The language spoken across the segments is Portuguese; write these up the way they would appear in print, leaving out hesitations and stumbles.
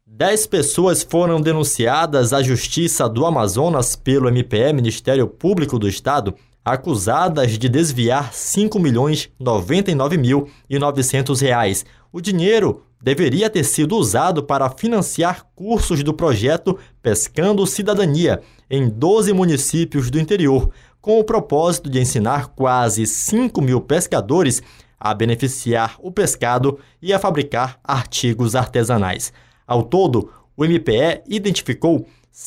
10 pessoas foram denunciadas à Justiça do Amazonas pelo MPE, Ministério Público do Estado, acusadas de desviar R$ 5.099.900. O dinheiro deveria ter sido usado para financiar cursos do projeto Pescando Cidadania em 12 municípios do interior, com o propósito de ensinar quase 5.000 pescadores a beneficiar o pescado e a fabricar artigos artesanais. Ao todo, o MPE identificou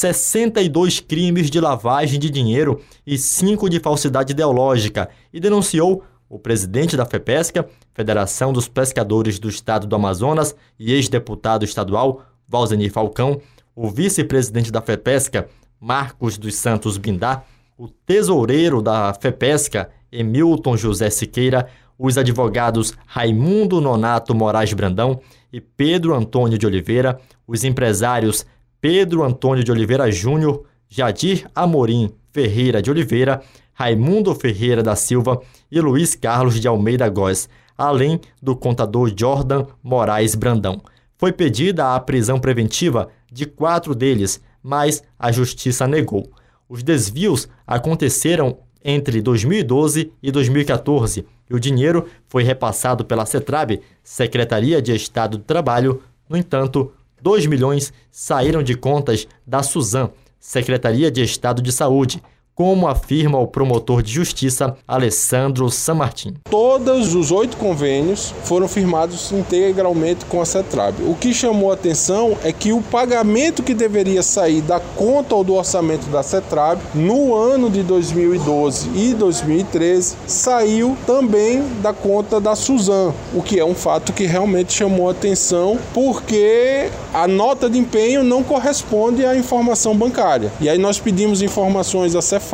62 crimes de lavagem de dinheiro e 5 de falsidade ideológica e denunciou o presidente da FEPESCA, Federação dos Pescadores do Estado do Amazonas e ex-deputado estadual, Valzenir Falcão, o vice-presidente da FEPESCA, Marcos dos Santos Bindá, o tesoureiro da FEPESCA, Emilton José Siqueira, os advogados Raimundo Nonato Moraes Brandão e Pedro Antônio de Oliveira, os empresários Pedro Antônio de Oliveira Júnior, Jadir Amorim Ferreira de Oliveira, Raimundo Ferreira da Silva e Luiz Carlos de Almeida Góes, além do contador Jordan Moraes Brandão. Foi pedida a prisão preventiva de 4 deles, mas a Justiça negou. Os desvios aconteceram entre 2012 e 2014 e o dinheiro foi repassado pela CETRAB, Secretaria de Estado do Trabalho. No entanto, 2 milhões saíram de contas da SUSAM, Secretaria de Estado de Saúde, como afirma o promotor de justiça Alessandro Sanmartin. Todos os 8 convênios foram firmados integralmente com a CETRAB. O que chamou a atenção é que o pagamento que deveria sair da conta ou do orçamento da CETRAB no ano de 2012 e 2013 saiu também da conta da SUSAM, o que é um fato que realmente chamou a atenção, porque a nota de empenho não corresponde à informação bancária. E aí nós pedimos informações à Cefaz.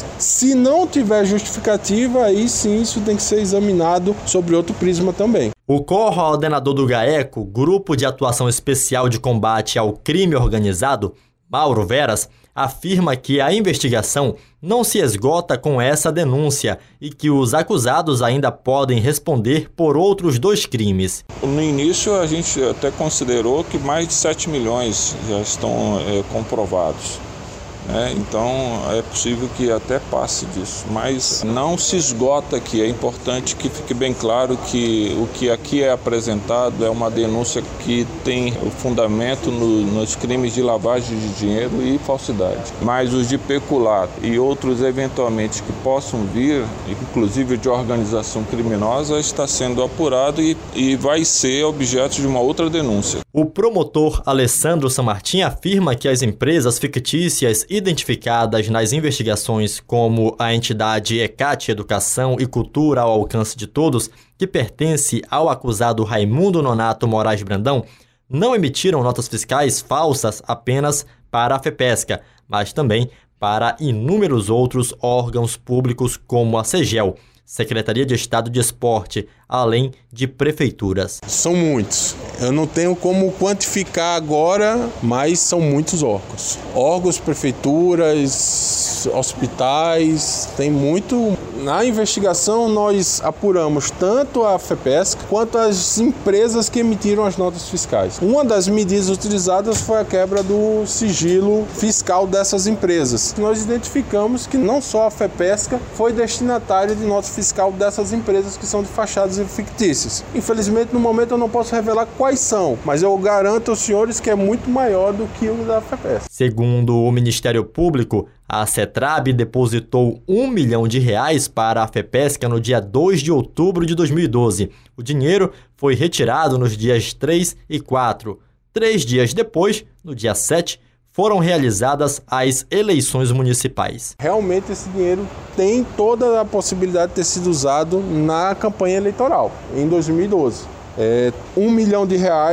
Se não tiver justificativa, aí sim isso tem que ser examinado sobre outro prisma também. O coordenador do GAECO, Grupo de Atuação Especial de Combate ao Crime Organizado, Mauro Veras, afirma que a investigação não se esgota com essa denúncia e que os acusados ainda podem responder por outros 2 crimes. No início, a gente até considerou que mais de 7 milhões já estão comprovados. Então é possível que até passe disso, mas não se esgota aqui. É importante que fique bem claro que o que aqui é apresentado é uma denúncia que tem o fundamento nos crimes de lavagem de dinheiro e falsidade. Mas os de peculato e outros eventualmente que possam vir, inclusive de organização criminosa, está sendo apurado e vai ser objeto de uma outra denúncia. O promotor Alessandro Sanmartin afirma que as empresas fictícias identificadas nas investigações como a entidade ECAT Educação e Cultura ao Alcance de Todos, que pertence ao acusado Raimundo Nonato Moraes Brandão, não emitiram notas fiscais falsas apenas para a FEPESCA, mas também para inúmeros outros órgãos públicos como a SEGEL, Secretaria de Estado de Esporte, além de prefeituras. São muitos. Eu não tenho como quantificar agora, mas são muitos órgãos. Órgãos, prefeituras, hospitais, tem muito. Na investigação nós apuramos tanto a FEPESCA quanto as empresas que emitiram as notas fiscais. Uma das medidas utilizadas foi a quebra do sigilo fiscal dessas empresas. Nós identificamos que não só a FEPESCA foi destinatária de nota fiscal dessas empresas que são de fachadas e fictícias. Infelizmente, no momento eu não posso revelar quais são, mas eu garanto aos senhores que é muito maior do que o da FEPESCA. Segundo o Ministério Público, a CETRAB depositou R$ 1 milhão para a FEPESCA no dia 2 de outubro de 2012. O dinheiro foi retirado nos dias 3 e 4. 3 dias depois, no dia 7, foram realizadas as eleições municipais. Realmente esse dinheiro tem toda a possibilidade de ter sido usado na campanha eleitoral, em 2012. R$ 1 milhão,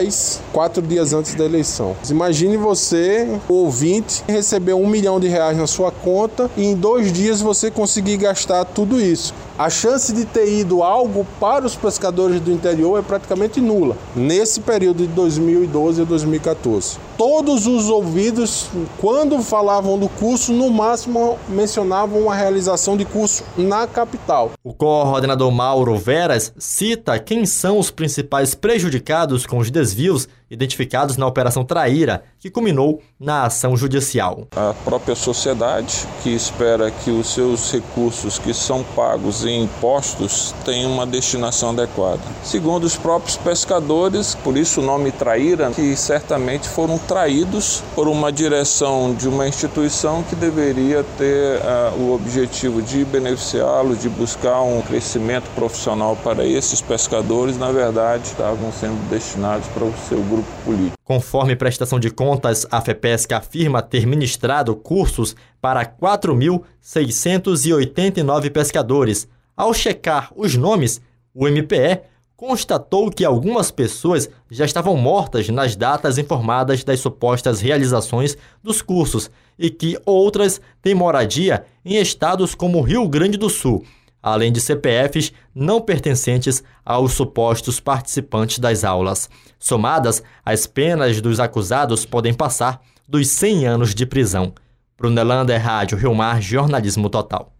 4 dias antes da eleição. Imagine você, ouvinte, receber R$ 1 milhão na sua conta e em 2 dias você conseguir gastar tudo isso. A chance de ter ido algo para os pescadores do interior é praticamente nula, nesse período de 2012 a 2014. Todos os ouvidos, quando falavam do curso, no máximo mencionavam a realização de curso na capital. O coordenador Mauro Veras cita quem são os principais prejudicados com os desvios identificados na Operação Traíra, que culminou na ação judicial. A própria sociedade, que espera que os seus recursos que são pagos em impostos tenham uma destinação adequada. Segundo os próprios pescadores, por isso o nome Traíra, que certamente foram traídos por uma direção de uma instituição que deveria ter o objetivo de beneficiá-los, de buscar um crescimento profissional para esses pescadores, na verdade, estavam sendo destinados para o seu grupo político. Conforme prestação de contas, a FEPESC afirma ter ministrado cursos para 4.689 pescadores. Ao checar os nomes, o MPE constatou que algumas pessoas já estavam mortas nas datas informadas das supostas realizações dos cursos e que outras têm moradia em estados como Rio Grande do Sul, além de CPFs não pertencentes aos supostos participantes das aulas. Somadas, as penas dos acusados podem passar dos 100 anos de prisão. Brunelander, Rádio Rio Mar, Jornalismo Total.